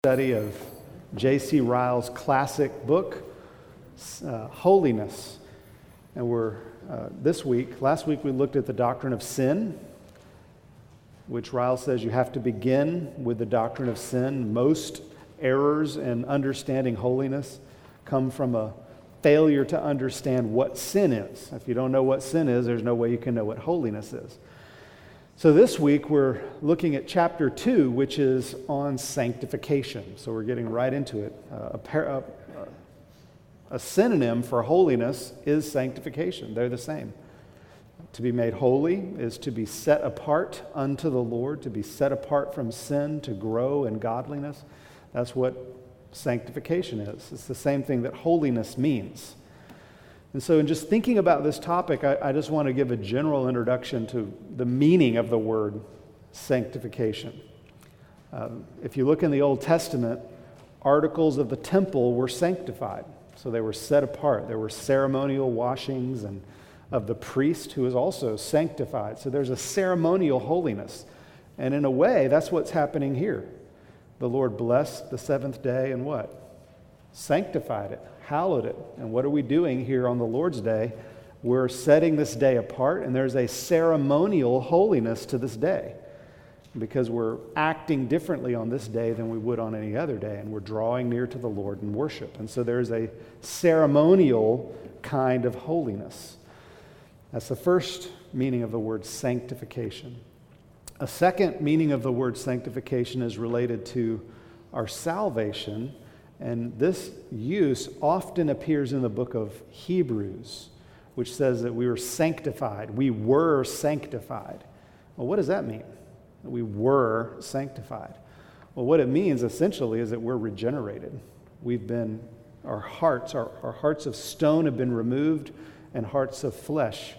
Study of J.C. Ryle's classic book, Holiness. And last week we looked at the doctrine of sin, which Ryle says you have to begin with the doctrine of sin. Most errors in understanding holiness come from a failure to understand what sin is. If you don't know what sin is, there's no way you can know what holiness is. So this week we're looking at chapter 2, which is on sanctification. So we're getting right into it. A synonym for holiness is sanctification. They're the same. To be made holy is to be set apart unto the Lord, to be set apart from sin, to grow in godliness. That's what sanctification is. It's the same thing that holiness means. And so in just thinking about this topic, I just want to give a general introduction to the meaning of the word sanctification. If you look in the Old Testament, articles of the temple were sanctified. So they were set apart. There were ceremonial washings and of the priest who was also sanctified. So there's a ceremonial holiness. And in a way, that's what's happening here. The Lord blessed the seventh day and what? Sanctified it, hallowed it. And what are we doing here on the Lord's Day? We're setting this day apart, and there's a ceremonial holiness to this day because we're acting differently on this day than we would on any other day, and we're drawing near to the Lord in worship. And so there's a ceremonial kind of holiness. That's the first meaning of the word sanctification. A second meaning of the word sanctification is related to our salvation. And this use often appears in the book of Hebrews, which says that we were sanctified. We were sanctified. Well, what does that mean? We were sanctified. Well, what it means essentially is that we're regenerated. Our hearts of stone have been removed, and hearts of flesh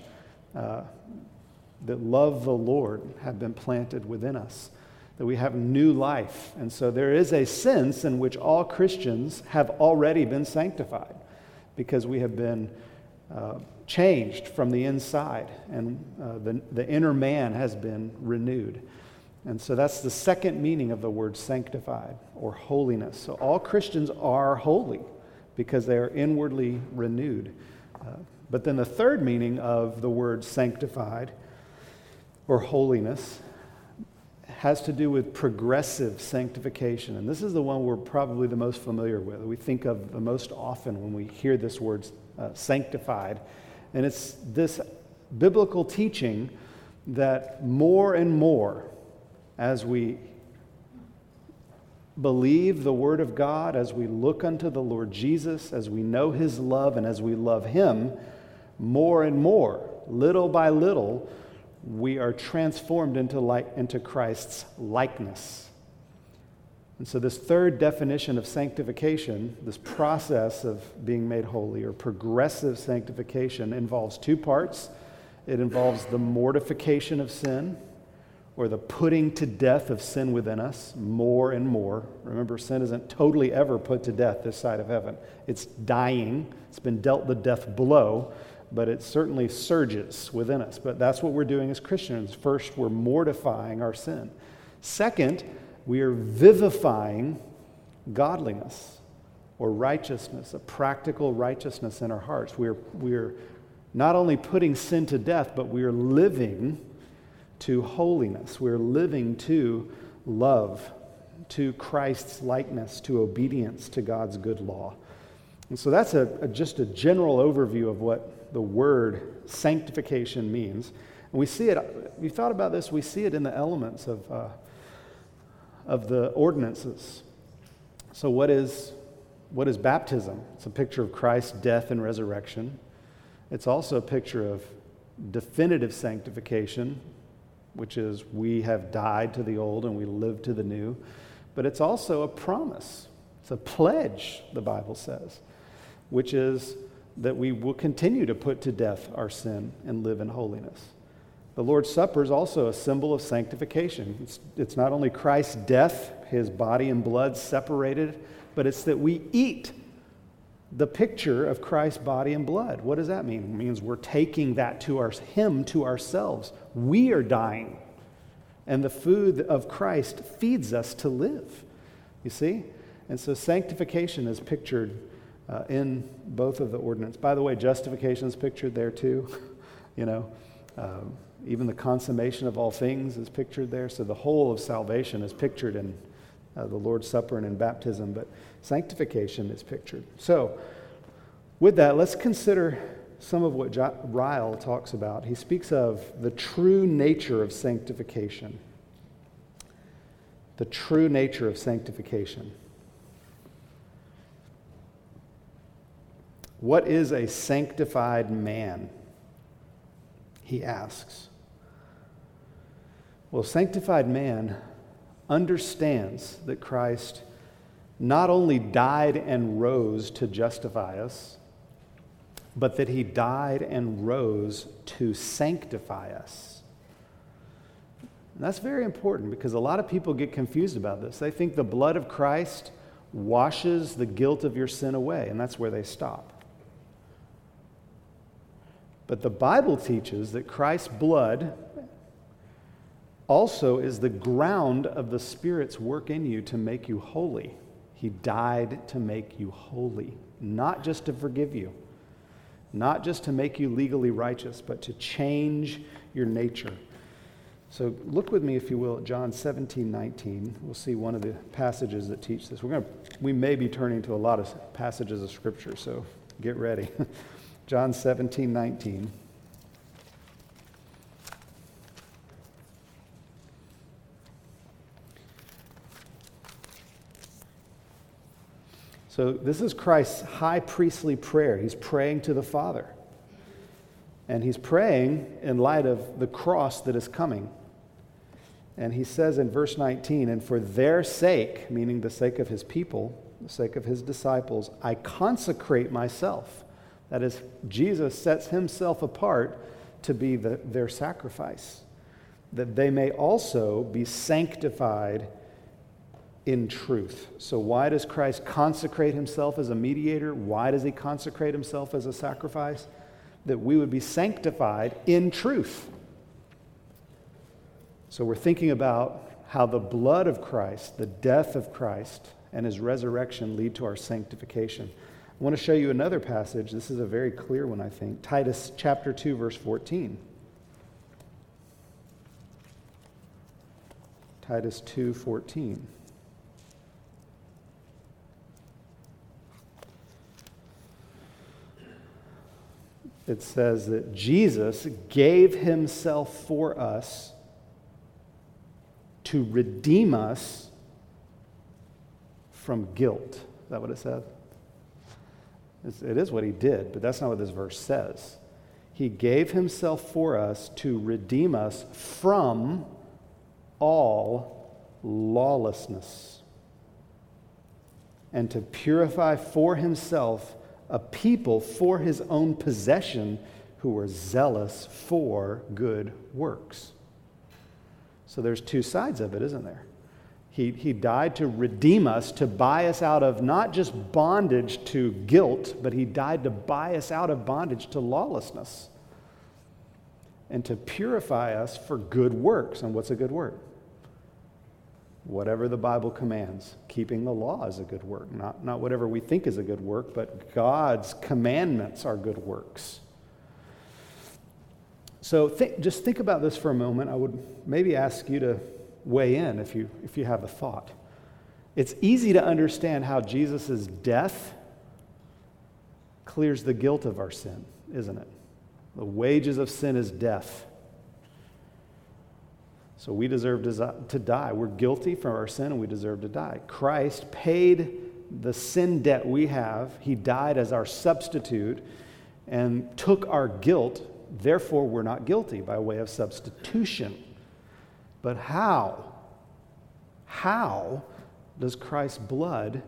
that love the Lord have been planted within us. That we have new life. And so there is a sense in which all Christians have already been sanctified because we have been changed from the inside, and the inner man has been renewed. And so that's the second meaning of the word sanctified or holiness. So all Christians are holy because they are inwardly renewed. But then the third meaning of the word sanctified or holiness has to do with progressive sanctification. And this is the one we're probably the most familiar with. We think of the most often when we hear this word sanctified. And it's this biblical teaching that more and more, as we believe the Word of God, as we look unto the Lord Jesus, as we know His love and as we love Him, more and more, little by little, we are transformed into Christ's likeness. And so this third definition of sanctification, this process of being made holy or progressive sanctification, involves two parts. It involves the mortification of sin, or the putting to death of sin within us more and more. Remember, sin isn't totally ever put to death this side of heaven. It's dying. It's been dealt the death blow, but it certainly surges within us. But that's what we're doing as Christians. First, we're mortifying our sin. Second, we are vivifying godliness or righteousness, a practical righteousness in our hearts. We're not only putting sin to death, but we are living to holiness. We're living to love, to Christ's likeness, to obedience to God's good law. And so that's just a general overview of what the word sanctification means. And we see it, we thought about this, we see it in the elements of the ordinances. So what is baptism? It's a picture of Christ's death and resurrection. It's also a picture of definitive sanctification, which is we have died to the old and we live to the new. But it's also a promise. It's a pledge, the Bible says, which is that we will continue to put to death our sin and live in holiness. The Lord's Supper is also a symbol of sanctification. It's not only Christ's death, His body and blood separated, but it's that we eat the picture of Christ's body and blood. What does that mean? It means we're taking that to Him to ourselves. We are dying, and the food of Christ feeds us to live. You see? And so sanctification is pictured in both of the ordinances. By the way, justification is pictured there too. You know, even the consummation of all things is pictured there. So the whole of salvation is pictured in the Lord's Supper and in baptism, but sanctification is pictured. So with that, let's consider some of what Ryle talks about. He speaks of the true nature of sanctification. The true nature of sanctification. What is a sanctified man? He asks. Well, sanctified man understands that Christ not only died and rose to justify us, but that he died and rose to sanctify us. And that's very important because a lot of people get confused about this. They think the blood of Christ washes the guilt of your sin away, and that's where they stop. But the Bible teaches that Christ's blood also is the ground of the Spirit's work in you to make you holy. He died to make you holy, not just to forgive you, not just to make you legally righteous, but to change your nature. So look with me, if you will, at John 17:19. We'll see one of the passages that teach this. We may be turning to a lot of passages of Scripture, so get ready. John 17:19. So this is Christ's high priestly prayer. He's praying to the Father. And he's praying in light of the cross that is coming. And he says in verse 19, "And for their sake," meaning the sake of his people, the sake of his disciples, "I consecrate myself." That is, Jesus sets himself apart to be their sacrifice, that they may also be sanctified in truth. So why does Christ consecrate himself as a mediator? Why does he consecrate himself as a sacrifice? That we would be sanctified in truth. So we're thinking about how the blood of Christ, the death of Christ, and his resurrection lead to our sanctification. I want to show you another passage. This is a very clear one, I think. Titus chapter 2, verse 14. Titus 2:14. It says that Jesus gave himself for us to redeem us from guilt. Is that what it said? It is what he did, but that's not what this verse says. He gave himself for us to redeem us from all lawlessness and to purify for himself a people for his own possession who were zealous for good works. So there's two sides of it, isn't there? He died to redeem us, to buy us out of not just bondage to guilt, but he died to buy us out of bondage to lawlessness and to purify us for good works. And what's a good work? Whatever the Bible commands. Keeping the law is a good work. Not whatever we think is a good work, but God's commandments are good works. So just think about this for a moment. I would maybe ask you to weigh in if you have a thought. It's easy to understand how Jesus' death clears the guilt of our sin, isn't it? The wages of sin is death. So we deserve to die. We're guilty for our sin and we deserve to die. Christ paid the sin debt we have. He died as our substitute and took our guilt. Therefore, we're not guilty by way of substitution. But how? How does Christ's blood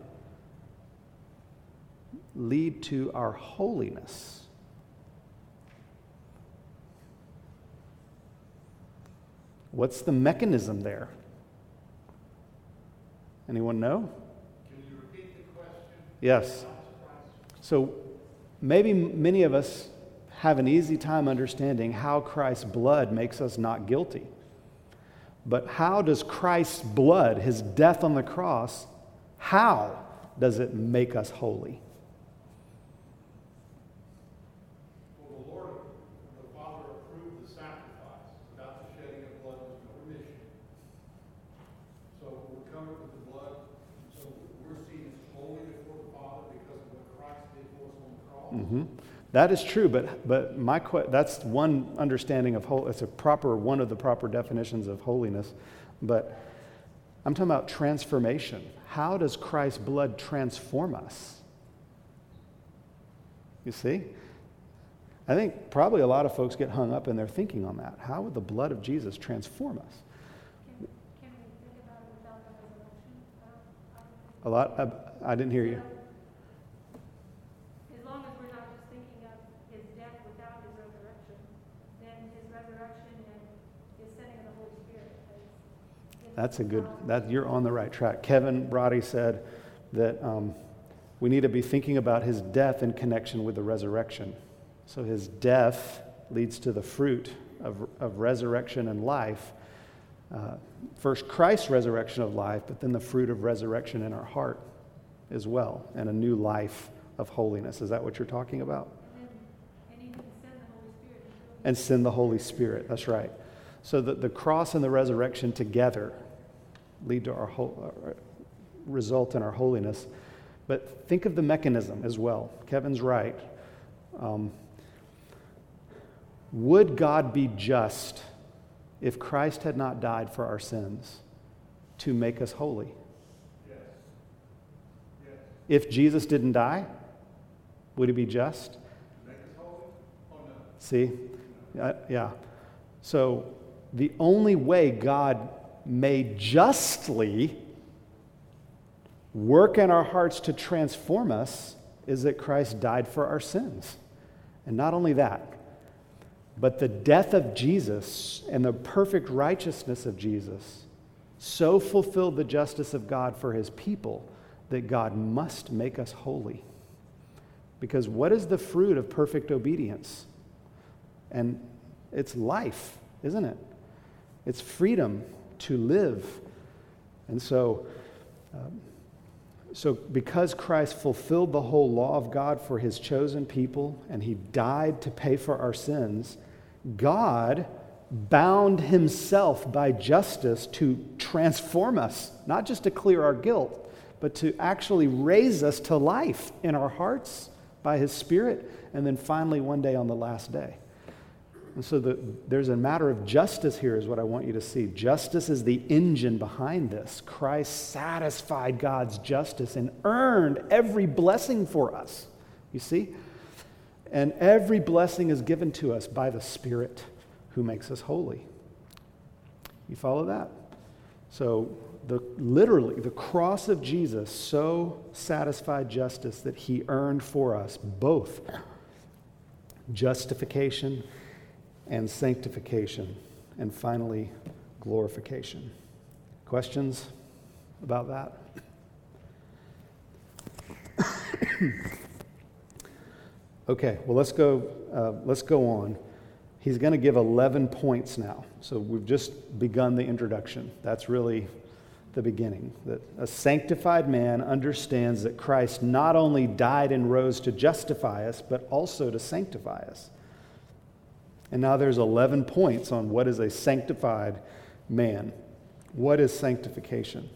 lead to our holiness? What's the mechanism there? Anyone know? Can you repeat the question? Yes. So maybe many of us have an easy time understanding how Christ's blood makes us not guilty. But how does Christ's blood, his death on the cross, How does it make us holy? Well, the Lord, the Father approved the sacrifice. Without the shedding of blood, there's no remission. So we're covered with the blood. So we're seen as holy before the Father because of what Christ did for us on the cross. Mm-hmm. That is true, but that's one understanding of holiness. It's one of the proper definitions of holiness. But I'm talking about transformation. How does Christ's blood transform us? You see? I think probably a lot of folks get hung up in their thinking on that. How would the blood of Jesus transform us? Can we think about it without the resurrection? I didn't hear you. As long as we're not just thinking of his death without his resurrection, then his resurrection and his sending of the Holy Spirit. That's a good, you're on the right track. Kevin Roddy said that we need to be thinking about his death in connection with the resurrection. So his death leads to the fruit of resurrection and life. First, Christ's resurrection of life, but then the fruit of resurrection in our heart as well, and a new life of holiness. Is that what you're talking about? And he can send the Holy Spirit. And send the Holy Spirit, that's right. So that the cross and the resurrection together lead to our result in our holiness. But think of the mechanism as well. Kevin's right. Would God be just if Christ had not died for our sins to make us holy? Yes. Yes. If Jesus didn't die, would he be just? Make us holy? Oh, no. See? Yeah. So the only way God may justly work in our hearts to transform us is that Christ died for our sins. And not only that, but the death of Jesus and the perfect righteousness of Jesus so fulfilled the justice of God for his people that God must make us holy. Because what is the fruit of perfect obedience? And it's life, isn't it? It's freedom to live. And so because Christ fulfilled the whole law of God for his chosen people, and he died to pay for our sins, God bound himself by justice to transform us, not just to clear our guilt, but to actually raise us to life in our hearts by his Spirit, and then finally one day on the last day. And so there's a matter of justice here is what I want you to see. Justice is the engine behind this. Christ satisfied God's justice and earned every blessing for us. You see? And every blessing is given to us by the Spirit who makes us holy. You follow that? So literally, the cross of Jesus so satisfied justice that he earned for us both justification and sanctification, and finally, glorification. Questions about that? Okay, well, let's go on. He's going to give 11 points now. So we've just begun the introduction. That's really the beginning. That a sanctified man understands that Christ not only died and rose to justify us, but also to sanctify us. And now there's 11 points on what is a sanctified man. What is sanctification?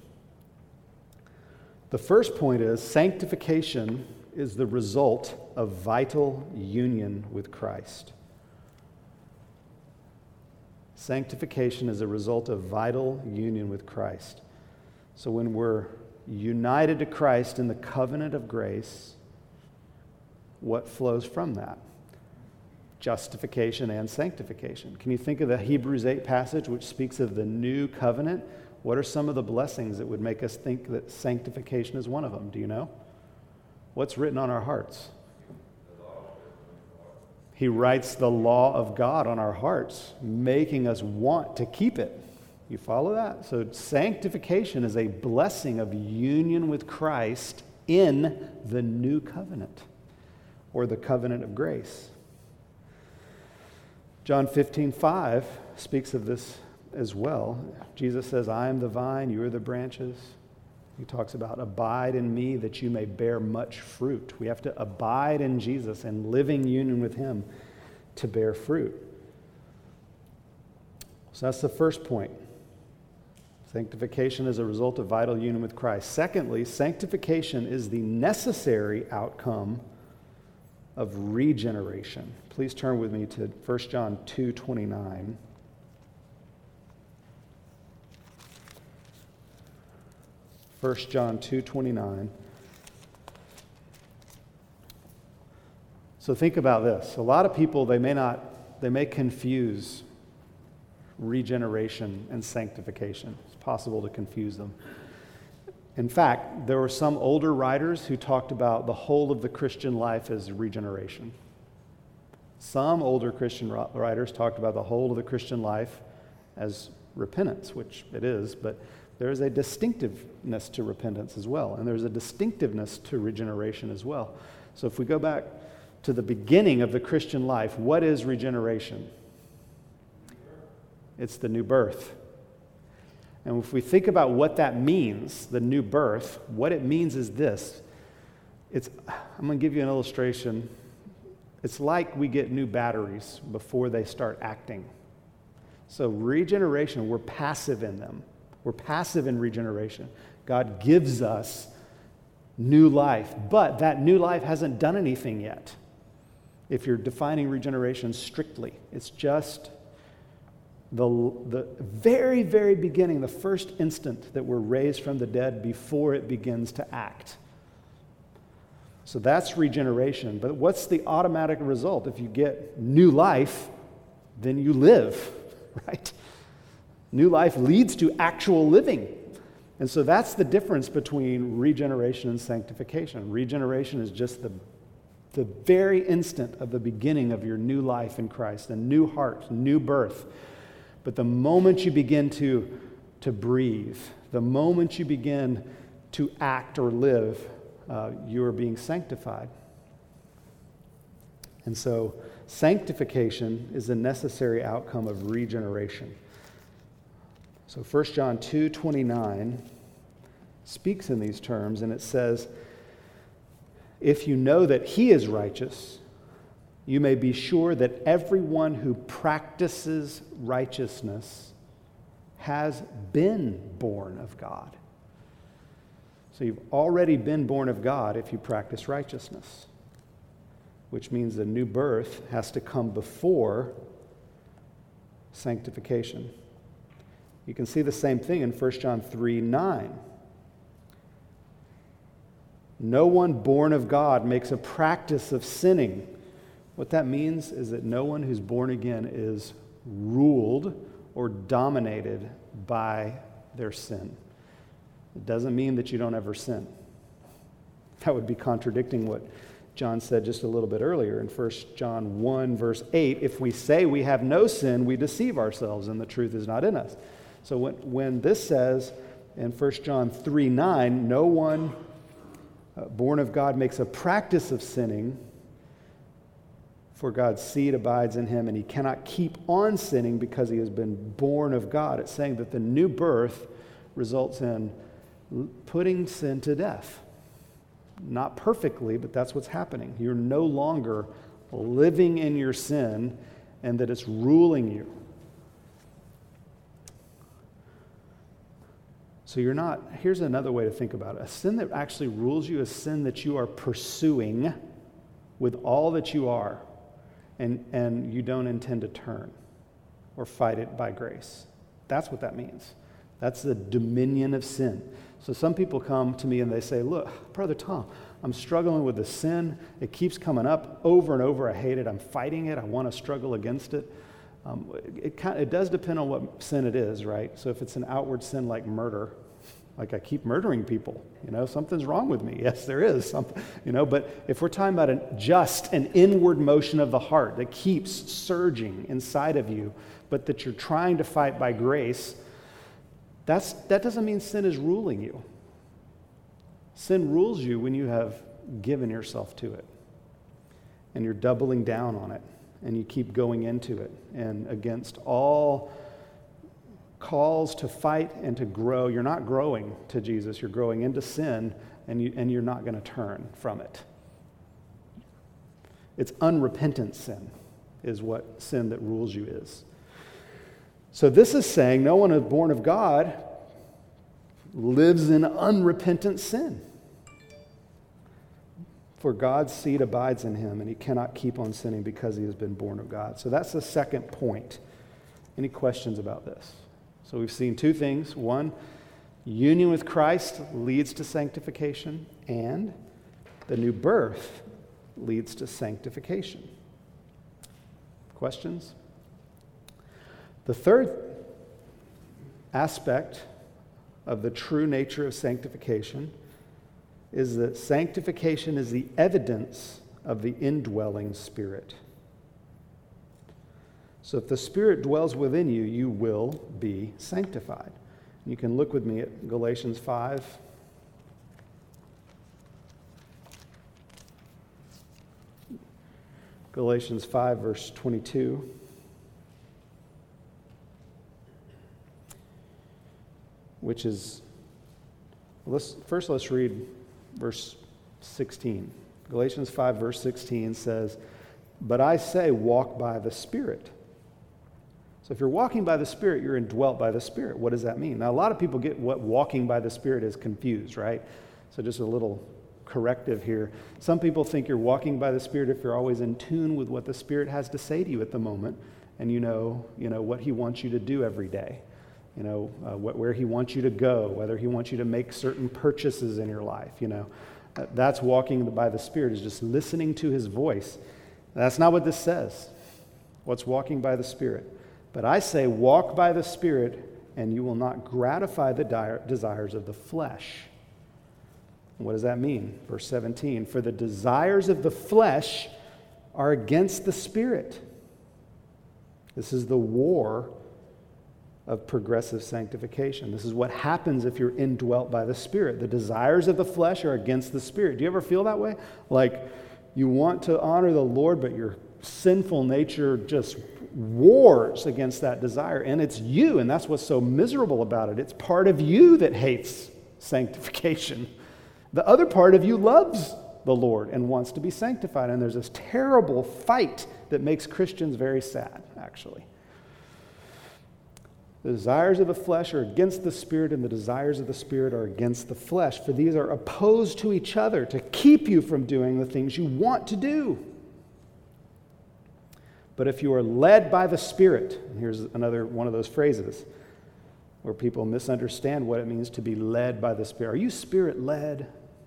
The first point is sanctification is the result of vital union with Christ. Sanctification is a result of vital union with Christ. So when we're united to Christ in the covenant of grace, what flows from that? Justification and sanctification. Can you think of the Hebrews 8 passage which speaks of the new covenant? What are some of the blessings that would make us think that sanctification is one of them? Do you know? What's written on our hearts? He writes the law of God on our hearts, making us want to keep it. You follow that? So sanctification is a blessing of union with Christ in the new covenant, or the covenant of grace. John 15:5 speaks of this as well. Jesus says, I am the vine, you are the branches. He talks about abide in me that you may bear much fruit. We have to abide in Jesus and living union with him to bear fruit. So that's the first point. Sanctification is a result of vital union with Christ. Secondly, sanctification is the necessary outcome of regeneration. Please turn with me to 1 John 2:29. 1 John 2:29. So think about this. A lot of people, they may confuse regeneration and sanctification. It's possible to confuse them. In fact, there were some older writers who talked about the whole of the Christian life as regeneration. Some older Christian writers talked about the whole of the Christian life as repentance, which it is, but there is a distinctiveness to repentance as well, and there's a distinctiveness to regeneration as well. So if we go back to the beginning of the Christian life, what is regeneration? It's the new birth. And if we think about what that means, the new birth, what it means is this. I'm going to give you an illustration. It's like we get new batteries before they start acting. So regeneration, we're passive in them. We're passive in regeneration. God gives us new life, but that new life hasn't done anything yet. If you're defining regeneration strictly, it's just the very, very beginning, the first instant that we're raised from the dead before it begins to act. So that's regeneration. But what's the automatic result? If you get new life, then you live, right? New life leads to actual living. And so that's the difference between regeneration and sanctification. Regeneration is just the very instant of the beginning of your new life in Christ, a new heart, new birth. But the moment you begin to breathe, the moment you begin to act or live, you are being sanctified. And so sanctification is a necessary outcome of regeneration. So 1 John 2:29 speaks in these terms, and it says, if you know that he is righteous, you may be sure that everyone who practices righteousness has been born of God. So you've already been born of God if you practice righteousness, which means the new birth has to come before sanctification. You can see the same thing in 1 John 3:9. No one born of God makes a practice of sinning. What that means is that no one who's born again is ruled or dominated by their sin. It doesn't mean that you don't ever sin. That would be contradicting what John said just a little bit earlier in 1 John 1, verse 8. If we say we have no sin, we deceive ourselves and the truth is not in us. So when this says in 1 John 3:9, no one born of God makes a practice of sinning, for God's seed abides in him, and he cannot keep on sinning because he has been born of God. It's saying that the new birth results in putting sin to death. Not perfectly, but that's what's happening. You're no longer living in your sin and that it's ruling you. So you're not, here's another way to think about it. A sin that actually rules you is sin that you are pursuing with all that you are, and you don't intend to turn or fight it by grace. That's what that means. That's the dominion of sin. So some people come to me and they say, look, Brother Tom, I'm struggling with this sin. It keeps coming up over and over. I hate it. I'm fighting it. I want to struggle against it. It does depend on what sin it is, right? So if it's an outward sin like murder, like I keep murdering people, something's wrong with me. Yes, there is something, but if we're talking about just an inward motion of the heart that keeps surging inside of you, but that you're trying to fight by grace, that doesn't mean sin is ruling you. Sin rules you when you have given yourself to it, and you're doubling down on it, and you keep going into it, and against all calls to fight and to grow. You're not growing to Jesus. You're growing into sin, and you're not going to turn from it. It's unrepentant sin is what sin that rules you is. So this is saying no one who is born of God lives in unrepentant sin. For God's seed abides in him, and he cannot keep on sinning because he has been born of God. So that's the second point. Any questions about this? So we've seen two things. One, union with Christ leads to sanctification, and the new birth leads to sanctification. Questions? The third aspect of the true nature of sanctification is that sanctification is the evidence of the indwelling Spirit. So if the Spirit dwells within you, you will be sanctified. You can look with me at Galatians 5. Galatians 5, verse 22. Which is, let's read verse 16. Galatians 5, verse 16 says, "But I say, walk by the Spirit." So if you're walking by the Spirit, you're indwelt by the Spirit. What does that mean? Now, a lot of people get what walking by the Spirit is confused, right? So just a little corrective here. Some people think you're walking by the Spirit if you're always in tune with what the Spirit has to say to you at the moment, and you know what he wants you to do every day. Where he wants you to go, whether he wants you to make certain purchases in your life, That's walking by the Spirit, is just listening to his voice. That's not what this says. What's walking by the Spirit? But I say, walk by the Spirit, and you will not gratify the desires of the flesh. What does that mean? Verse 17, for the desires of the flesh are against the Spirit. This is the war of progressive sanctification. This is what happens if you're indwelt by the Spirit. The desires of the flesh are against the Spirit. Do you ever feel that way? Like you want to honor the Lord, but your sinful nature just wars against that desire. And it's you, and that's what's so miserable about it. It's part of you that hates sanctification. The other part of you loves the Lord and wants to be sanctified. And there's this terrible fight that makes Christians very sad, actually. The desires of the flesh are against the Spirit, and the desires of the Spirit are against the flesh. For these are opposed to each other to keep you from doing the things you want to do. But if you are led by the Spirit, and here's another one of those phrases where people misunderstand what it means to be led by the Spirit. Are you Spirit-led?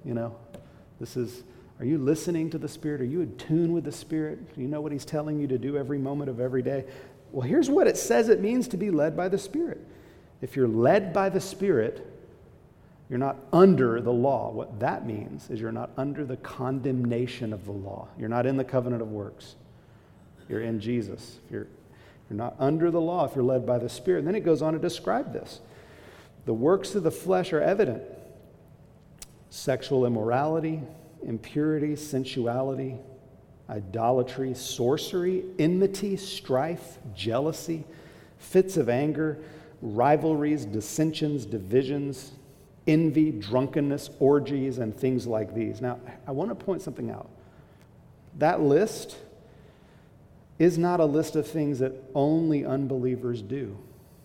Are you listening to the Spirit? Are you in tune with the Spirit? Do you know what he's telling you to do every moment of every day? Well, here's what it says it means to be led by the Spirit. If you're led by the Spirit, you're not under the law. What that means is you're not under the condemnation of the law. You're not in the covenant of works. You're in Jesus. You're not under the law if you're led by the Spirit. And then it goes on to describe this. The works of the flesh are evident. Sexual immorality, impurity, sensuality, idolatry, sorcery, enmity, strife, jealousy, fits of anger, rivalries, dissensions, divisions, envy, drunkenness, orgies, and things like these. Now, I want to point something out. That list is not a list of things that only unbelievers do.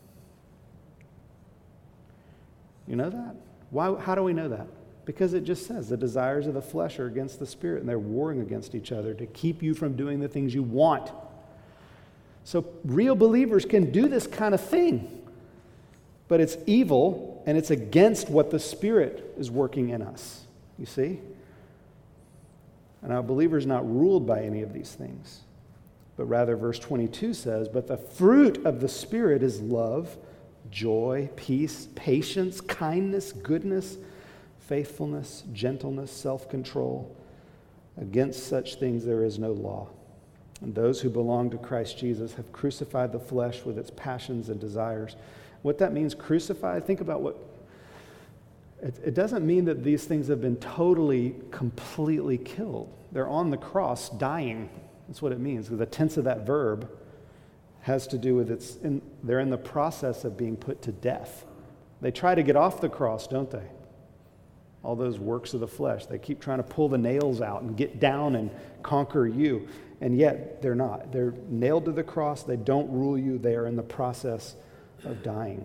You know that? Why? How do we know that? Because it just says the desires of the flesh are against the Spirit, and they're warring against each other to keep you from doing the things you want. So real believers can do this kind of thing, but it's evil, and it's against what the Spirit is working in us. You see? And our believer is not ruled by any of these things, but rather verse 22 says, but the fruit of the Spirit is love, joy, peace, patience, kindness, goodness, faithfulness, gentleness, self-control. Against such things there is no law. And those who belong to Christ Jesus have crucified the flesh with its passions and desires. What that means, crucified, think about what... It doesn't mean that these things have been totally, completely killed. They're on the cross, dying. That's what it means. The tense of that verb has to do with they're in the process of being put to death. They try to get off the cross, don't they? All those works of the flesh. They keep trying to pull the nails out and get down and conquer you. And yet, they're not. They're nailed to the cross. They don't rule you. They are in the process of dying.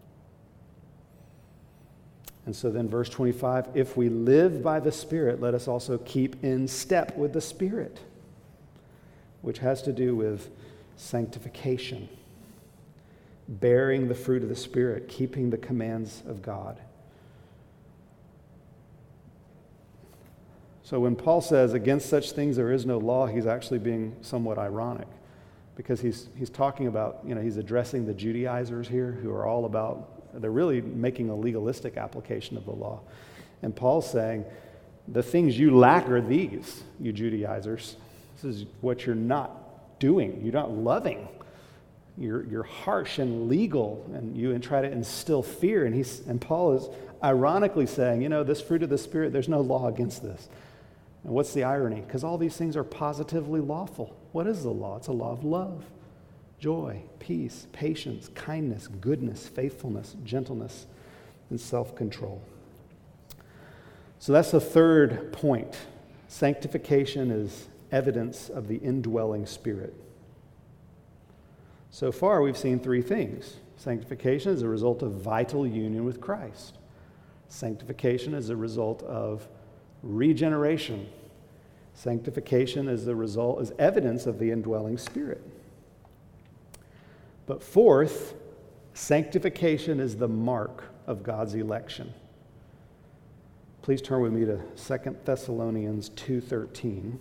And so then verse 25, if we live by the Spirit, let us also keep in step with the Spirit, which has to do with sanctification, bearing the fruit of the Spirit, keeping the commands of God. So when Paul says, against such things there is no law, he's actually being somewhat ironic, because he's talking about, he's addressing the Judaizers here who are all about, they're really making a legalistic application of the law. And Paul's saying, the things you lack are these, you Judaizers. This is what you're not doing. You're not loving. You're harsh and legal, and try to instill fear. And Paul is ironically saying, this fruit of the Spirit, there's no law against this. And what's the irony? Because all these things are positively lawful. What is the law? It's a law of love, joy, peace, patience, kindness, goodness, faithfulness, gentleness, and self-control. So that's the third point. Sanctification is evidence of the indwelling Spirit. So far, we've seen three things. Sanctification is a result of vital union with Christ. Sanctification is a result of regeneration. Sanctification is evidence of the indwelling Spirit. But fourth, sanctification is the mark of God's election. Please turn with me to 2 Thessalonians 2:13.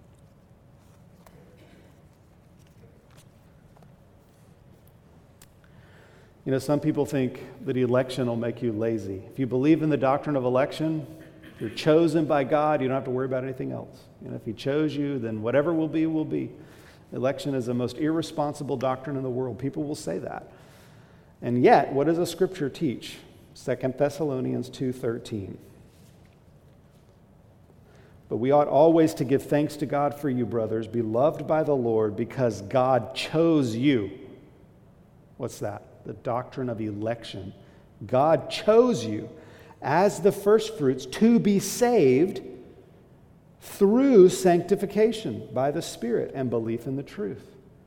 Some people think that election will make you lazy. If you believe in the doctrine of election, if you're chosen by God, you don't have to worry about anything else. If He chose you, then whatever will be, will be. Election is the most irresponsible doctrine in the world. People will say that. And yet, what does the Scripture teach? 2 Thessalonians 2:13. But we ought always to give thanks to God for you, brothers, beloved by the Lord, because God chose you. What's that? The doctrine of election. God chose you as the firstfruits to be saved through sanctification by the Spirit and belief in the truth.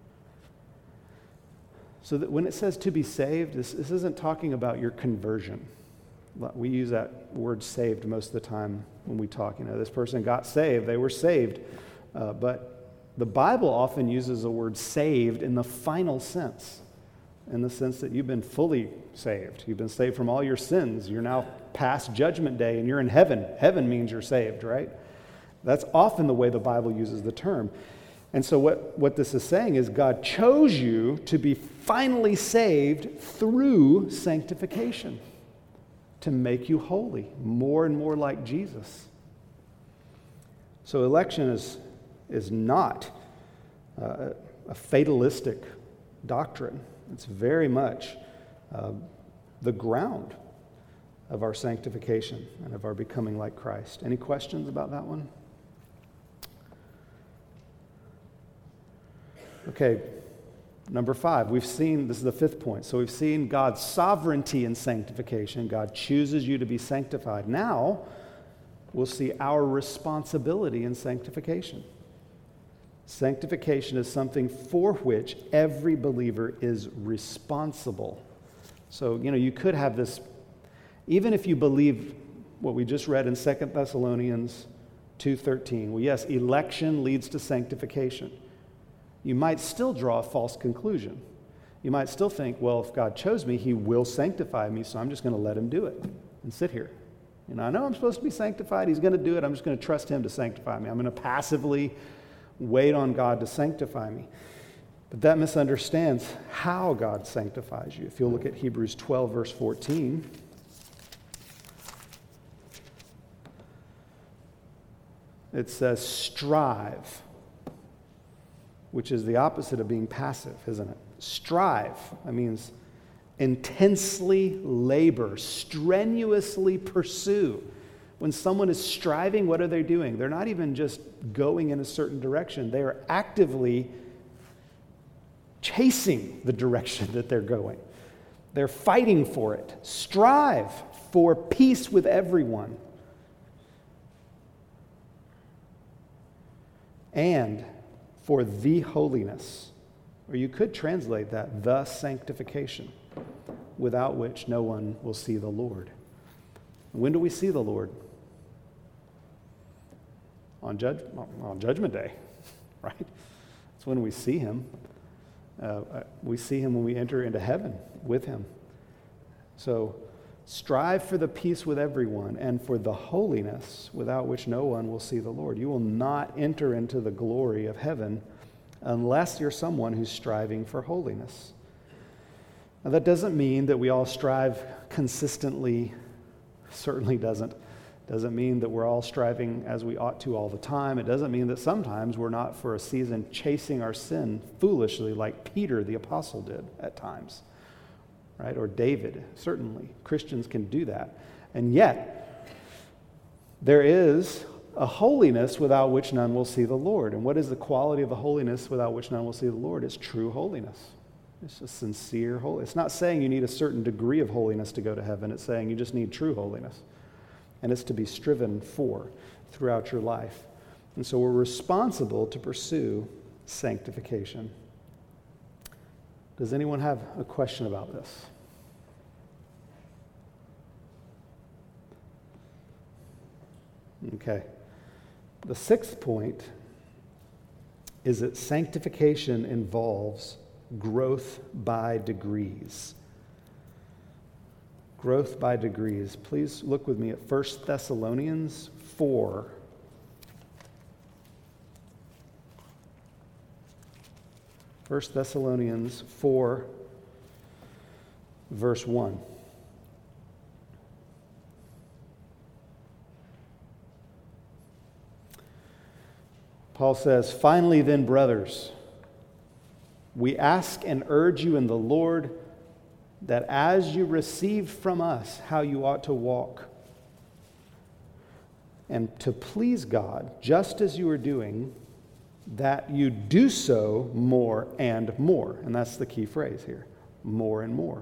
So that when it says to be saved, this isn't talking about your conversion. We use that word saved most of the time when we talk. This person got saved, they were saved. But the Bible often uses the word saved in the final sense, in the sense that you've been fully saved. You've been saved from all your sins. You're now past Judgment Day and you're in heaven. Heaven means you're saved, right? That's often the way the Bible uses the term. And so what this is saying is God chose you to be finally saved through sanctification, to make you holy, more and more like Jesus. So election is not a fatalistic doctrine. It's very much the ground of our sanctification and of our becoming like Christ. Any questions about that one? Okay, number 5. We've seen, this is the fifth point. So we've seen God's sovereignty in sanctification. God chooses you to be sanctified. Now, we'll see our responsibility in sanctification. Sanctification is something for which every believer is responsible. So, you could have this, even if you believe what we just read in 2 Thessalonians 2:13. Well, yes, election leads to sanctification. You might still draw a false conclusion. You might still think, well, if God chose me, He will sanctify me, so I'm just going to let Him do it and sit here. I know I'm supposed to be sanctified. He's going to do it. I'm just going to trust Him to sanctify me. I'm going to passively wait on God to sanctify me. But that misunderstands how God sanctifies you. If you'll look at Hebrews 12, verse 14. It says, strive, which is the opposite of being passive, isn't it? Strive. That means intensely labor, strenuously pursue. When someone is striving, what are they doing? They're not even just going in a certain direction. They are actively chasing the direction that they're going. They're fighting for it. Strive for peace with everyone. And for the holiness, or you could translate that, the sanctification, without which no one will see the Lord. When do we see the Lord? On Judgment Day, right? That's when we see him. We see him when we enter into heaven with him. So strive for the peace with everyone and for the holiness without which no one will see the Lord. You will not enter into the glory of heaven unless you're someone who's striving for holiness. Now, that doesn't mean that we all strive consistently. Certainly doesn't mean that we're all striving as we ought to all the time. It doesn't mean that sometimes we're not for a season chasing our sin foolishly like Peter the apostle did at times, right? Or David, certainly. Christians can do that. And yet, there is a holiness without which none will see the Lord. And what is the quality of the holiness without which none will see the Lord? It's true holiness. It's a sincere holiness. It's not saying you need a certain degree of holiness to go to heaven. It's saying you just need true holiness. And it's to be striven for throughout your life. And so we're responsible to pursue sanctification. Does anyone have a question about this? Okay. The sixth point is that sanctification involves growth by degrees. Growth by degrees. Please look with me at 1 Thessalonians 4. 1 Thessalonians 4, verse 1. Paul says, "Finally then, brothers, we ask and urge you in the Lord that as you receive from us how you ought to walk and to please God, just as you are doing, that you do so more and more." And that's the key phrase here, more and more.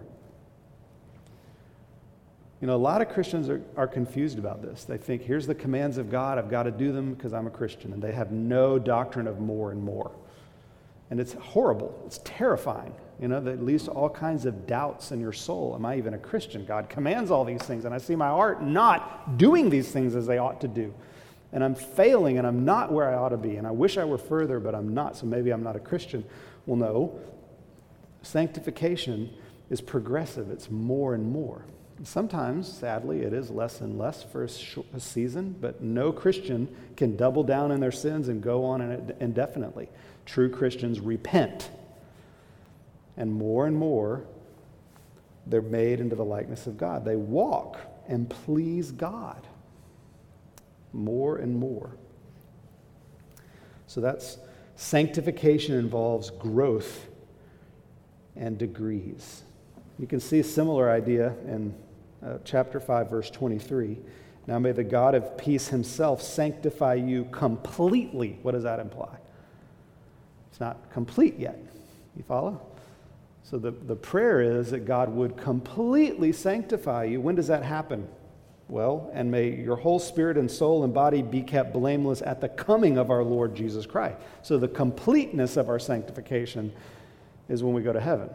You know, a lot of Christians are confused about this. They think, here's the commands of God, I've got to do them because I'm a Christian. And they have no doctrine of more and more. And it's horrible. It's terrifying. You know, that leads to all kinds of doubts in your soul. Am I even a Christian? God commands all these things, and I see my heart not doing these things as they ought to do. And I'm failing, and I'm not where I ought to be. And I wish I were further, but I'm not, so maybe I'm not a Christian. Well, no. Sanctification is progressive. It's more and more. Sometimes, sadly, it is less and less for a season, but no Christian can double down in their sins and go on indefinitely. True Christians repent. And more, they're made into the likeness of God. They walk and please God. More and more. So that's sanctification involves growth and degrees. You can see a similar idea in chapter 5, verse 23. "Now may the God of peace himself sanctify you completely." What does that imply? It's not complete yet. You follow? So the prayer is that God would completely sanctify you. When does that happen? Well, "and may your whole spirit and soul and body be kept blameless at the coming of our Lord Jesus Christ." So the completeness of our sanctification is when we go to heaven.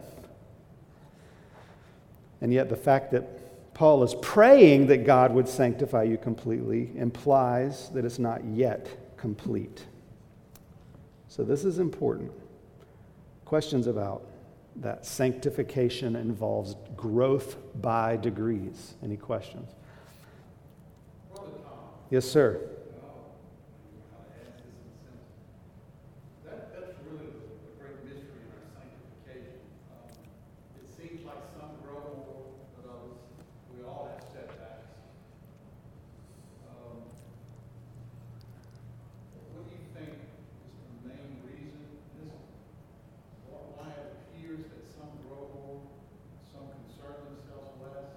And yet the fact that Paul is praying that God would sanctify you completely implies that it's not yet complete. So this is important. Questions about that sanctification involves growth by degrees. Any questions? Brother Tom, Yes, sir. that's really a great mystery in our sanctification. It seems like some grow more than others. We all have setbacks. What do you think is the main reason? Why it appears that some grow more, some concern themselves less?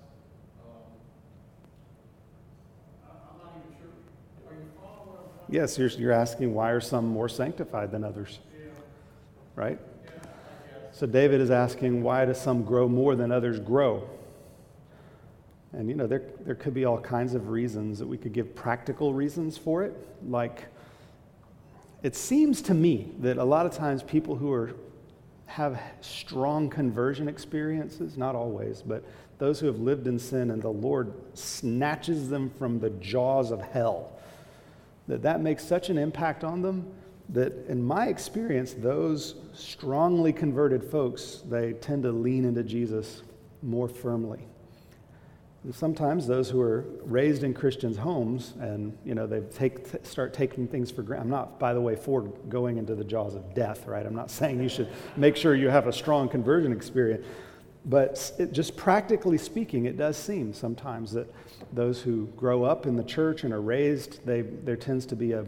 I'm not even sure. Are you following what I'm talking about? Yes, you're asking why are some more sanctified than others, Yeah, right? I guess. So David is asking, why do some grow more than others grow? And there could be all kinds of reasons that we could give practical reasons for it. Like, it seems to me that a lot of times people who have strong conversion experiences, not always, but those who have lived in sin and the Lord snatches them from the jaws of hell, that makes such an impact on them that in my experience, those strongly converted folks, they tend to lean into Jesus more firmly. And sometimes those who are raised in Christians' homes and, they start taking things for granted. I'm not, by the way, for going into the jaws of death, right? I'm not saying you should make sure you have a strong conversion experience. But just practically speaking, it does seem sometimes that those who grow up in the church and are raised, there tends to be a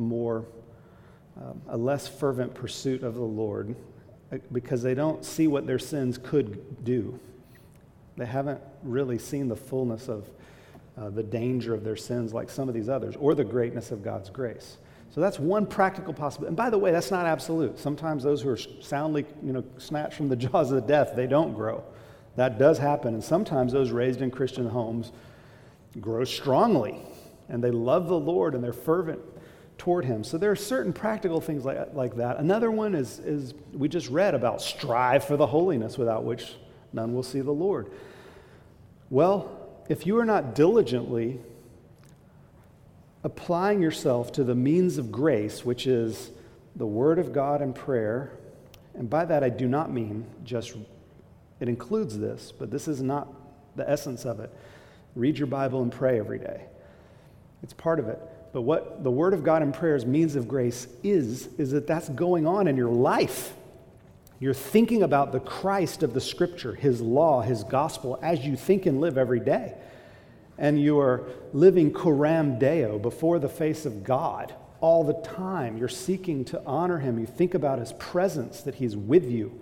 less fervent pursuit of the Lord because they don't see what their sins could do. They haven't really seen the fullness of the danger of their sins like some of these others, or the greatness of God's grace. So that's one practical possibility. And by the way, that's not absolute. Sometimes those who are soundly, snatched from the jaws of death, they don't grow. That does happen. And sometimes those raised in Christian homes grow strongly, and they love the Lord, and they're fervent toward Him. So there are certain practical things like that. Another one is we just read about strive for the holiness without which none will see the Lord. Well, if you are not diligently applying yourself to the means of grace, which is the Word of God and prayer, and by that I do not mean just, it includes this, but this is not the essence of it. Read your Bible and pray every day. It's part of it. But what the Word of God and prayer's means of grace is that that's going on in your life. You're thinking about the Christ of the Scripture, His law, His gospel, as you think and live every day. And you are living coram Deo, before the face of God, all the time. You're seeking to honor Him. You think about His presence, that He's with you.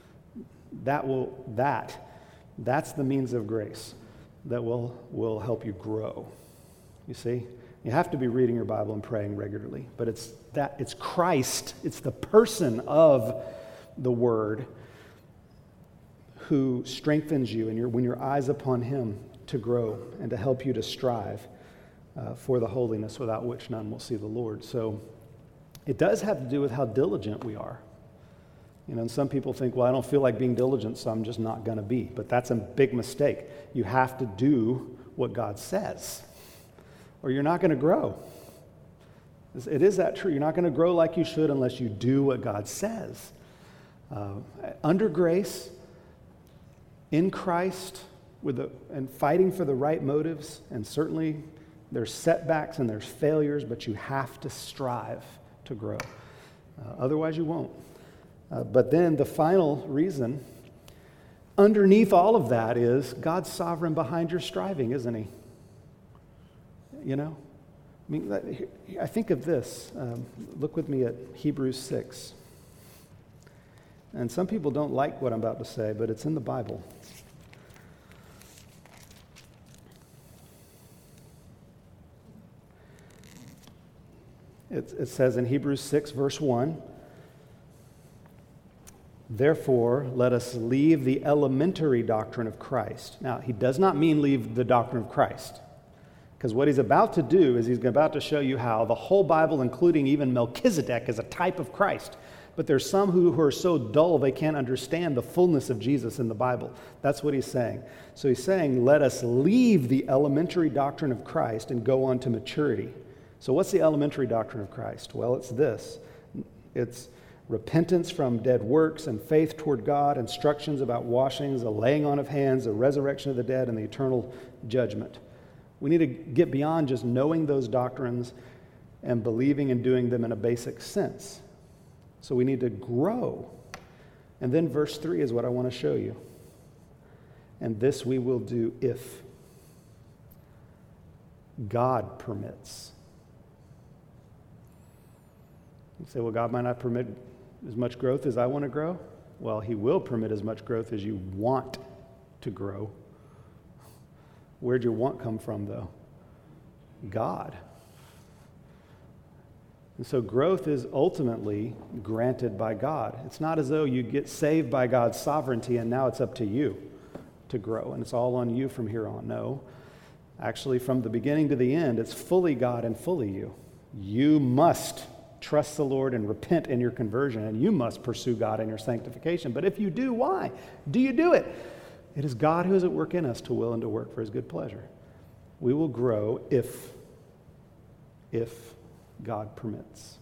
That's the means of grace that will help you grow. You see? You have to be reading your Bible and praying regularly. But it's Christ, it's the person of the Word who strengthens you and when your eyes upon Him to grow and to help you to strive for the holiness without which none will see the Lord. So it does have to do with how diligent we are. And some people think, well, I don't feel like being diligent, so I'm just not going to be. But that's a big mistake. You have to do what God says, or you're not going to grow. It is that true. You're not going to grow like you should unless you do what God says. Under grace, in Christ, and fighting for the right motives, and certainly there's setbacks and there's failures, but you have to strive to grow. Otherwise you won't. But then the final reason, underneath all of that, is God's sovereign behind your striving, isn't He? I think of this. Look with me at Hebrews 6. And some people don't like what I'm about to say, but it's in the Bible. It says in Hebrews 6, verse 1, "Therefore, let us leave the elementary doctrine of Christ." Now, he does not mean leave the doctrine of Christ, because what he's about to do is he's about to show you how the whole Bible, including even Melchizedek, is a type of Christ. But there's some who are so dull they can't understand the fullness of Jesus in the Bible. That's what he's saying. So he's saying, let us leave the elementary doctrine of Christ and go on to maturity. So what's the elementary doctrine of Christ? Well, it's this. It's repentance from dead works and faith toward God, instructions about washings, a laying on of hands, a resurrection of the dead, and the eternal judgment. We need to get beyond just knowing those doctrines and believing and doing them in a basic sense. So we need to grow. And then verse 3 is what I want to show you. And this we will do if God permits. You say, well, God might not permit as much growth as I want to grow. Well, He will permit as much growth as you want to grow. Where'd your want come from, though? God. And so growth is ultimately granted by God. It's not as though you get saved by God's sovereignty and now it's up to you to grow and it's all on you from here on. No. Actually, from the beginning to the end, it's fully God and fully you. You must trust the Lord and repent in your conversion, and you must pursue God in your sanctification. But if you do, why do you do it? It is God who is at work in us to will and to work for his good pleasure. We will grow if God permits.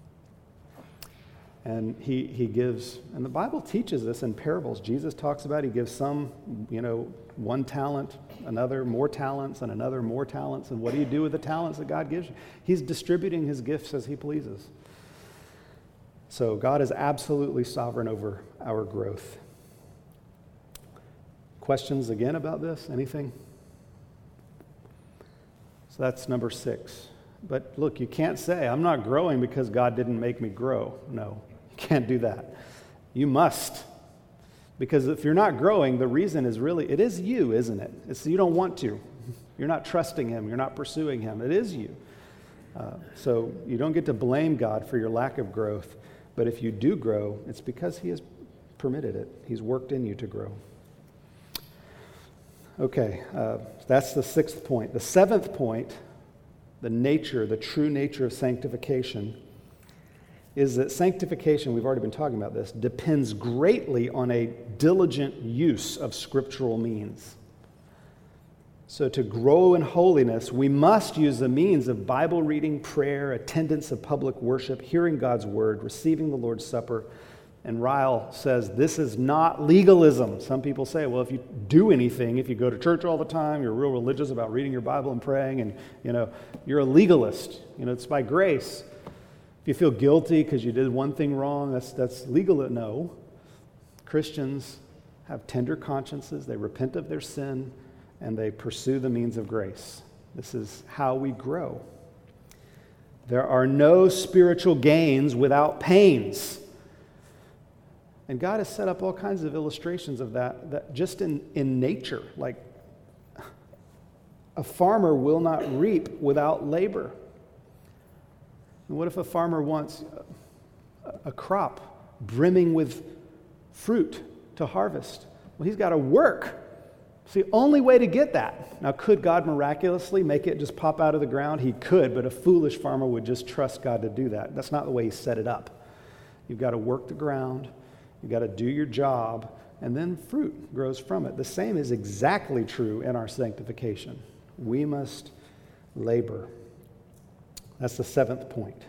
And he gives, and the Bible teaches this in parables. Jesus talks about, he gives some, one talent, another more talents, and another more talents. And what do you do with the talents that God gives you? He's distributing his gifts as he pleases. So God is absolutely sovereign over our growth. Questions again about this? Anything? So that's number 6. But look, you can't say, I'm not growing because God didn't make me grow. No, you can't do that. You must. Because if you're not growing, the reason is really, it is you, isn't it? It's you don't want to. You're not trusting him. You're not pursuing him. It is you. So you don't get to blame God for your lack of growth. But if you do grow, it's because he has permitted it. He's worked in you to grow. Okay, that's the 6th point. The 7th point, the true nature of sanctification, is that sanctification, we've already been talking about this, depends greatly on a diligent use of scriptural means. So to grow in holiness, we must use the means of Bible reading, prayer, attendance of public worship, hearing God's word, receiving the Lord's Supper. And Ryle says this is not legalism. Some people say, well, if you do anything, if you go to church all the time, you're real religious about reading your Bible and praying, and you're a legalist. It's by grace. If you feel guilty because you did one thing wrong, that's legal. No. Christians have tender consciences. They repent of their sin, and they pursue the means of grace. This is how we grow. There are no spiritual gains without pains. And God has set up all kinds of illustrations of that just in nature. Like a farmer will not reap without labor. And what if a farmer wants a crop brimming with fruit to harvest? Well, he's got to work. It's the only way to get that. Now, could God miraculously make it just pop out of the ground? He could, but a foolish farmer would just trust God to do that. That's not the way he set it up. You've got to work the ground. You've got to do your job, and then fruit grows from it. The same is exactly true in our sanctification. We must labor. That's the 7th point.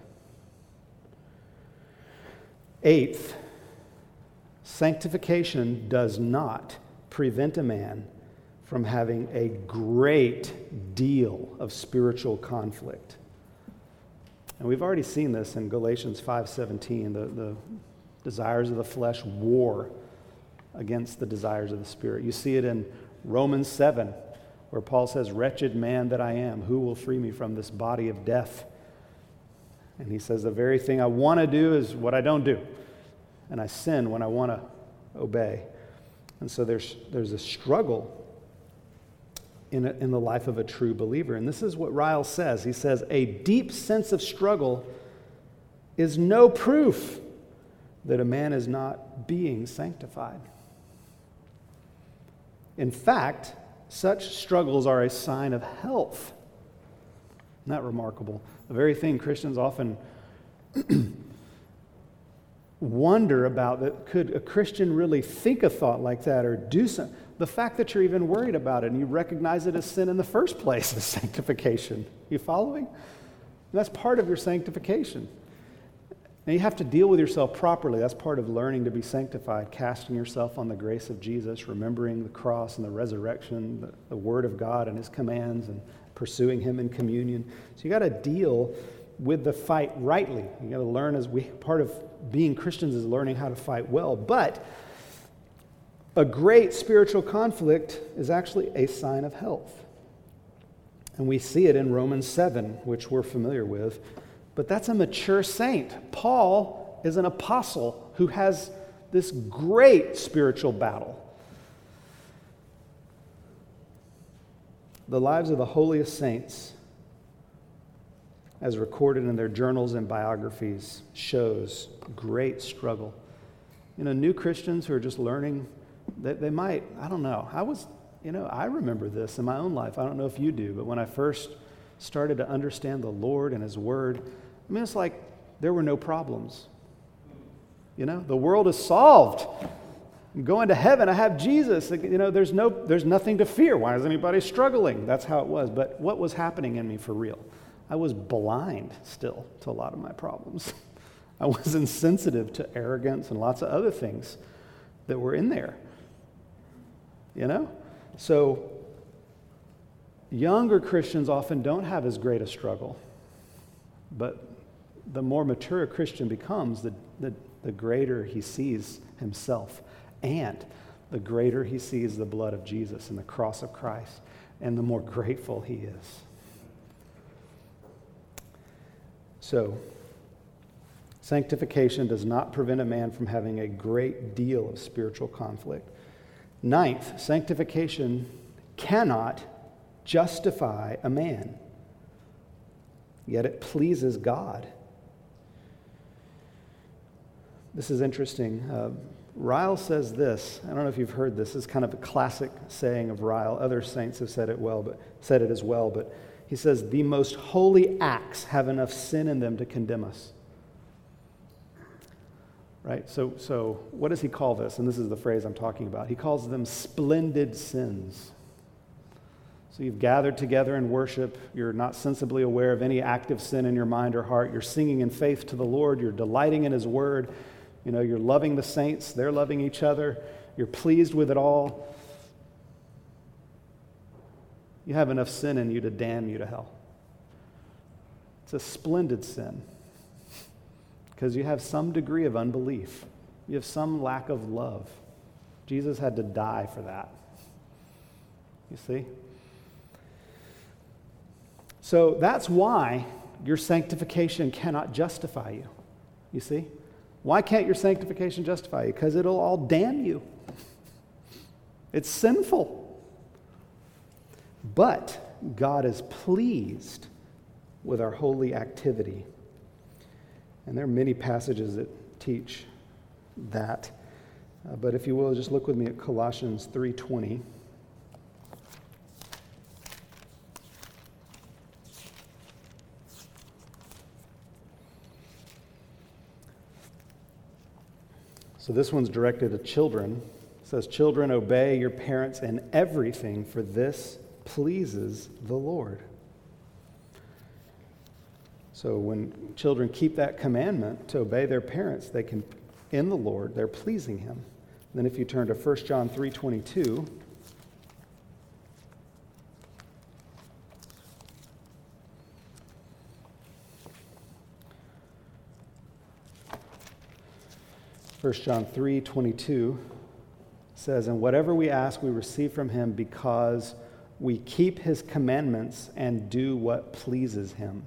8th, sanctification does not prevent a man from having a great deal of spiritual conflict. And we've already seen this in Galatians 5:17, the desires of the flesh war against the desires of the Spirit. You see it in Romans 7, where Paul says, "Wretched man that I am, who will free me from this body of death?" And he says, the very thing I want to do is what I don't do. And I sin when I want to obey. And so there's a struggle in the life of a true believer. And this is what Ryle says. He says, a deep sense of struggle is no proof that a man is not being sanctified. In fact, such struggles are a sign of health. Isn't that remarkable? The very thing Christians often wonder about, that could a Christian really think a thought like that or do something? The fact that you're even worried about it and you recognize it as sin in the first place is sanctification. You following? And that's part of your sanctification. And you have to deal with yourself properly. That's part of learning to be sanctified, casting yourself on the grace of Jesus, remembering the cross and the resurrection, the Word of God and His commands, and pursuing Him in communion. So you got to deal with the fight rightly. You got to learn, part of being Christians is learning how to fight well. But a great spiritual conflict is actually a sign of health. And we see it in Romans 7, which we're familiar with. But that's a mature saint. Paul is an apostle who has this great spiritual battle. The lives of the holiest saints as recorded in their journals and biographies, shows great struggle. New Christians who are just learning, they might, I don't know. I remember this in my own life. I don't know if you do, but when I first started to understand the Lord and His Word, it's like there were no problems. The world is solved. I'm going to heaven. I have Jesus. There's nothing to fear. Why is anybody struggling? That's how it was. But what was happening in me for real? I was blind still to a lot of my problems. I was insensitive to arrogance and lots of other things that were in there. So younger Christians often don't have as great a struggle. But the more mature a Christian becomes, the greater he sees himself, and the greater he sees the blood of Jesus and the cross of Christ, and the more grateful he is. So, sanctification does not prevent a man from having a great deal of spiritual conflict. Ninth, sanctification cannot justify a man, yet it pleases God. This is interesting. Ryle says this. I don't know if you've heard this. It's kind of a classic saying of Ryle. Other saints have said it as well. But he says, the most holy acts have enough sin in them to condemn us. Right? So what does he call this? And this is the phrase I'm talking about. He calls them splendid sins. So you've gathered together in worship. You're not sensibly aware of any active sin in your mind or heart. You're singing in faith to the Lord. You're delighting in His Word. You're loving the saints. They're loving each other. You're pleased with it all. You have enough sin in you to damn you to hell. It's a splendid sin because you have some degree of unbelief. You have some lack of love. Jesus had to die for that. You see? So that's why your sanctification cannot justify you. You see? Why can't your sanctification justify you? Because it'll all damn you. It's sinful. But God is pleased with our holy activity. And there are many passages that teach that. But if you will, just look with me at Colossians 3:20. So this one's directed at children. It says, children, obey your parents in everything, for this pleases the Lord. So when children keep that commandment to obey their parents, they can, in the Lord, they're pleasing Him. Then if you turn to 1 John 3:22, First John 3:22 says, and whatever we ask, we receive from Him because we keep His commandments and do what pleases Him.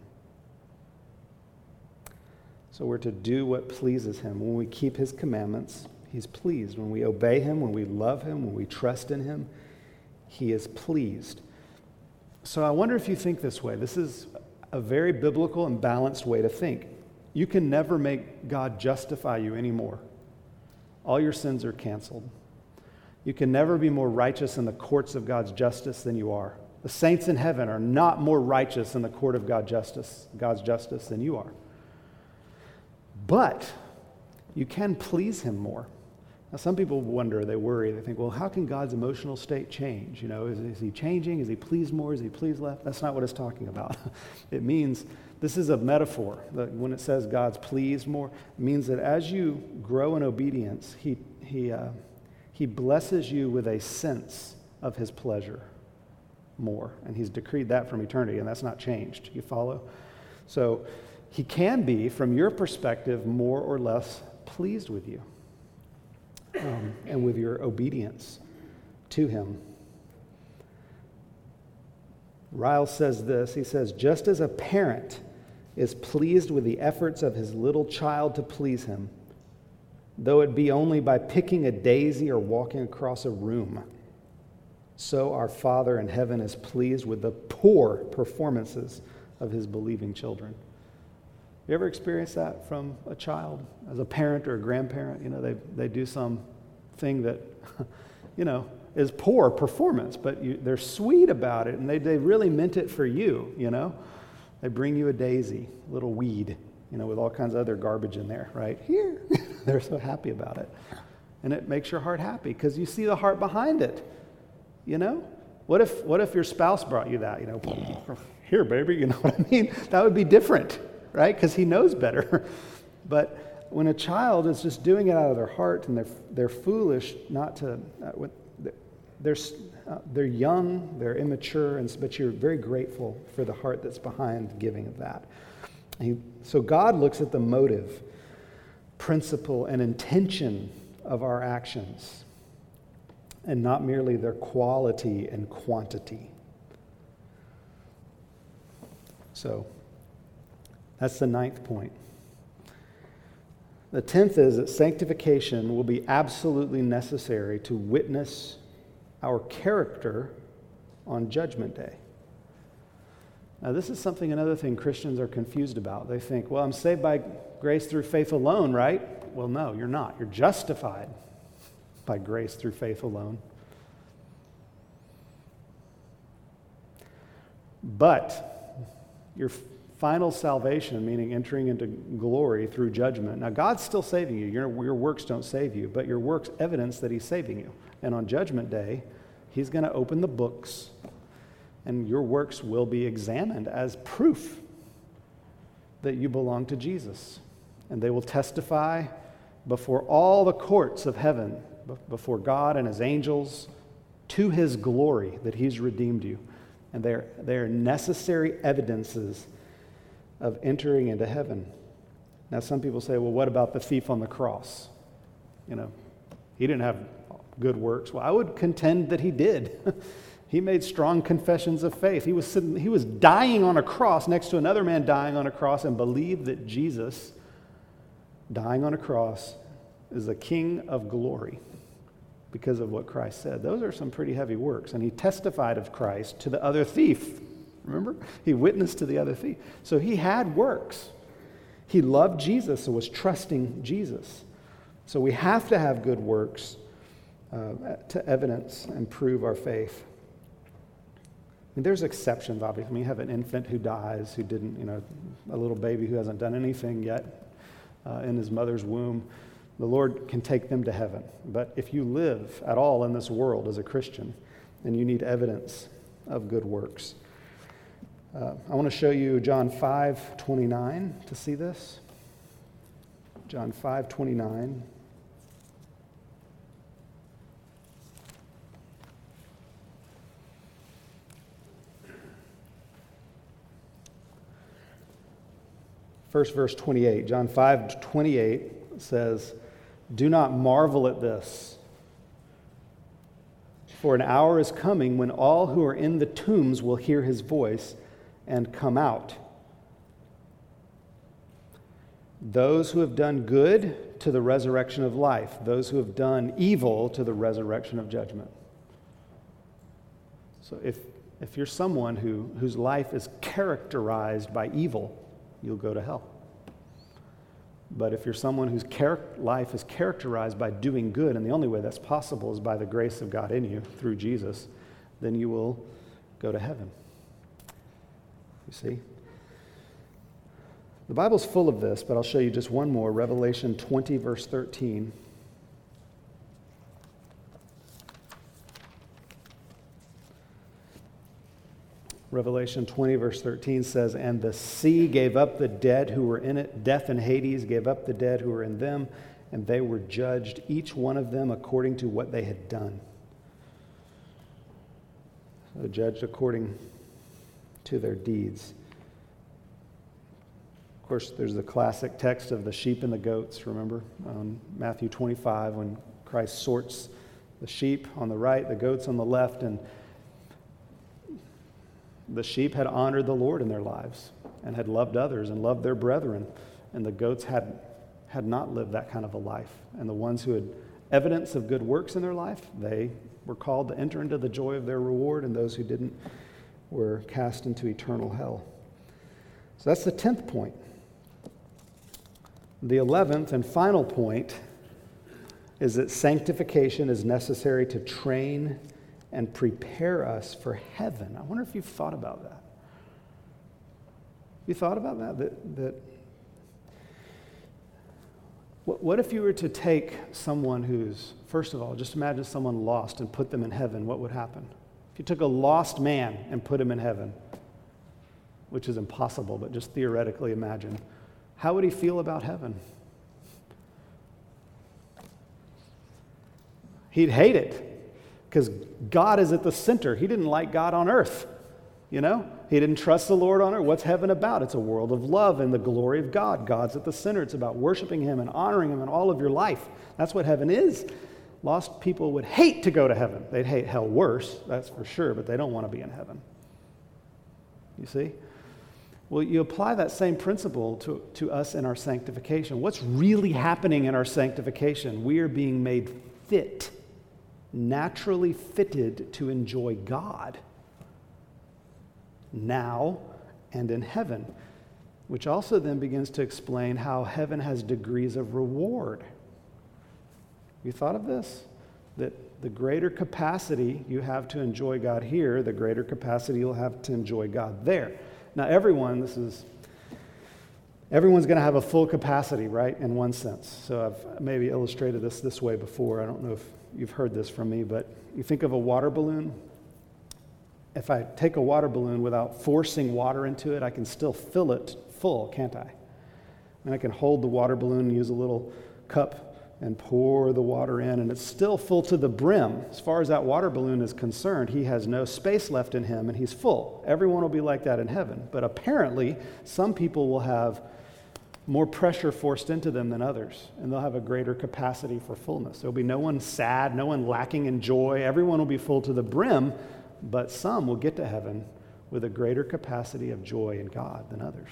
So we're to do what pleases Him. When we keep His commandments, He's pleased. When we obey Him, when we love Him, when we trust in Him, He is pleased. So I wonder if you think this way. This is a very biblical and balanced way to think. You can never make God justify you anymore. All your sins are canceled. You can never be more righteous in the courts of God's justice than you are. The saints in heaven are not more righteous in the court of God's justice than you are. But you can please Him more. Now, some people wonder, they worry, they think, well, how can God's emotional state change? Is He changing? Is He pleased more? Is He pleased less? That's not what it's talking about. It means, this is a metaphor. When it says God's pleased more, it means that as you grow in obedience, He blesses you with a sense of His pleasure more. And He's decreed that from eternity, and that's not changed. You follow? So He can be, from your perspective, more or less pleased with you and with your obedience to Him. Ryle says this. He says, just as a parent is pleased with the efforts of his little child to please him, though it be only by picking a daisy or walking across a room, so our Father in heaven is pleased with the poor performances of his believing children. You ever experienced that from a child? As a parent or a grandparent, they do some thing that, is poor performance, but they're sweet about it, and they really meant it for you, They bring you a daisy, a little weed, with all kinds of other garbage in there, right? Here. They're so happy about it. And it makes your heart happy because you see the heart behind it, What if your spouse brought you that, here, baby, you know what I mean? That would be different, right? Because he knows better. But when a child is just doing it out of their heart and they're foolish not to, they're young, they're immature, but you're very grateful for the heart that's behind giving of that. So God looks at the motive, principle, and intention of our actions, and not merely their quality and quantity. So that's the 9th point. The 10th is that sanctification will be absolutely necessary to witness our character on Judgment Day. Now, this is another thing Christians are confused about. They think, well, I'm saved by grace through faith alone, right? Well, no, you're not. You're justified by grace through faith alone. But your final salvation, meaning entering into glory through judgment. Now, God's still saving you. Your works don't save you, but your works evidence that he's saving you. And on Judgment Day, he's going to open the books, and your works will be examined as proof that you belong to Jesus. And they will testify before all the courts of heaven, before God and his angels, to his glory that he's redeemed you. And they're necessary evidences of entering into heaven. Now, some people say, well, what about the thief on the cross? He didn't have good works. Well, I would contend that he did. He made strong confessions of faith. He was dying on a cross next to another man dying on a cross, and believed that Jesus, dying on a cross, is the King of glory because of what Christ said. Those are some pretty heavy works. And he testified of Christ to the other thief. Remember? He witnessed to the other thief. So he had works. He loved Jesus and was trusting Jesus. So we have to have good works to evidence and prove our faith. There's exceptions, obviously. You have an infant who dies, who didn't, a little baby who hasn't done anything yet in his mother's womb. The Lord can take them to heaven. But if you live at all in this world as a Christian, then you need evidence of good works. I want to show you John 5:29 to see this. John 5:29. First verse 28. John 5:28 says, "Do not marvel at this, for an hour is coming when all who are in the tombs will hear his voice and come out. Those who have done good to the resurrection of life, those who have done evil to the resurrection of judgment." So if you're someone whose life is characterized by evil, you'll go to hell. But if you're someone whose life is characterized by doing good, and the only way that's possible is by the grace of God in you through Jesus, then you will go to heaven. You see? The Bible's full of this, but I'll show you just one more. Revelation 20, verse 13. Revelation 20, verse 13 says, "And the sea gave up the dead who were in it. Death and Hades gave up the dead who were in them, and they were judged, each one of them according to what they had done." So judged according to their deeds. Of course, there's the classic text of the sheep and the goats, remember? Matthew 25, when Christ sorts the sheep on the right, the goats on the left, and the sheep had honored the Lord in their lives and had loved others and loved their brethren. And the goats had not lived that kind of a life. And the ones who had evidence of good works in their life, they were called to enter into the joy of their reward, and those who didn't were cast into eternal hell. So that's the 10th point. The 11th and final point is that sanctification is necessary to train and prepare us for heaven. I wonder if you've thought about that. You thought about that? What if you were to take someone who's, first of all, just imagine someone lost and put them in heaven, what would happen? If you took a lost man and put him in heaven, which is impossible, but just theoretically imagine, how would he feel about heaven? He'd hate it, because God is at the center. He didn't like God on earth, you know? He didn't trust the Lord on earth. What's heaven about? It's a world of love and the glory of God. God's at the center. It's about worshiping Him and honoring Him in all of your life. That's what heaven is. Lost people would hate to go to heaven. They'd hate hell worse, that's for sure, but they don't want to be in heaven. You see? Well, you apply that same principle to us in our sanctification. What's really happening in our sanctification? We are being made fit, naturally fitted to enjoy God now and in heaven, which also then begins to explain how heaven has degrees of reward. You thought of this? That the greater capacity you have to enjoy God here, the greater capacity you'll have to enjoy God there. Now, everyone's going to have a full capacity, right, in one sense. So I've maybe illustrated this way before. I don't know if you've heard this from me, but you think of a water balloon. If I take a water balloon without forcing water into it, I can still fill it full, can't I? And I can hold the water balloon and use a little cup and pour the water in, and it's still full to the brim. As far as that water balloon is concerned, he has no space left in him, and he's full. Everyone will be like that in heaven. But apparently, some people will have more pressure forced into them than others, and they'll have a greater capacity for fullness. There'll be no one sad, no one lacking in joy. Everyone will be full to the brim, but some will get to heaven with a greater capacity of joy in God than others.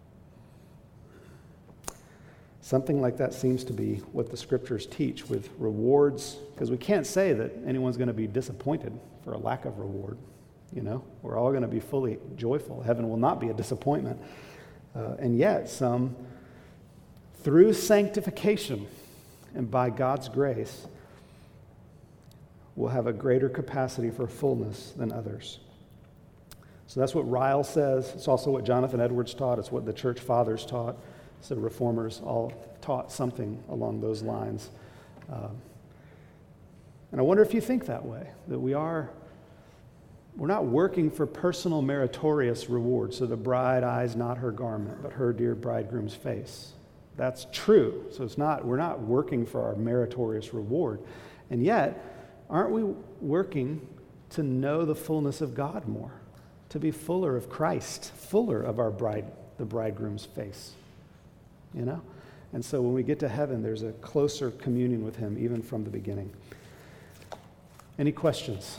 Something like that seems to be what the scriptures teach with rewards, because we can't say that anyone's going to be disappointed for a lack of reward. You know, we're all going to be fully joyful. Heaven will not be a disappointment. And yet some, through sanctification and by God's grace, will have a greater capacity for fullness than others. So that's what Ryle says. It's also what Jonathan Edwards taught. It's what the church fathers taught. So reformers all taught something along those lines. And I wonder if you think that way, that we're not working for personal meritorious reward. So the bride eyes not her garment, but her dear bridegroom's face. That's true. So we're not working for our meritorious reward. And yet, aren't we working to know the fullness of God more? To be fuller of Christ, fuller of the bridegroom's face. You know? And so when we get to heaven, there's a closer communion with Him, even from the beginning. Any questions?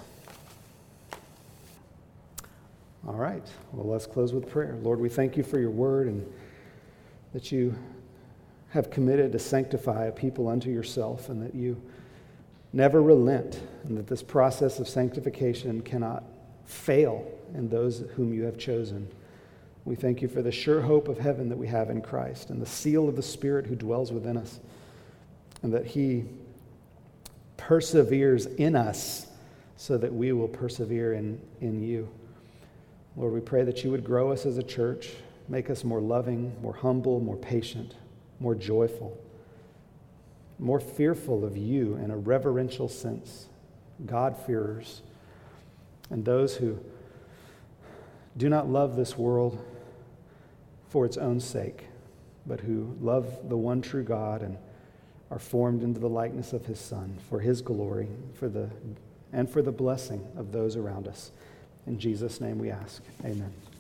All right. Well, let's close with prayer. Lord, we thank You for Your word and that You have committed to sanctify a people unto Yourself, and that You never relent, and that this process of sanctification cannot fail in those whom You have chosen. We thank You for the sure hope of heaven that we have in Christ, and the seal of the Spirit who dwells within us, and that He perseveres in us so that we will persevere in You. Lord, we pray that You would grow us as a church, make us more loving, more humble, more patient, more joyful, more fearful of You in a reverential sense, God-fearers, and those who do not love this world for its own sake, but who love the one true God and are formed into the likeness of His Son for His glory, and for the blessing of those around us. In Jesus' name we ask. Amen.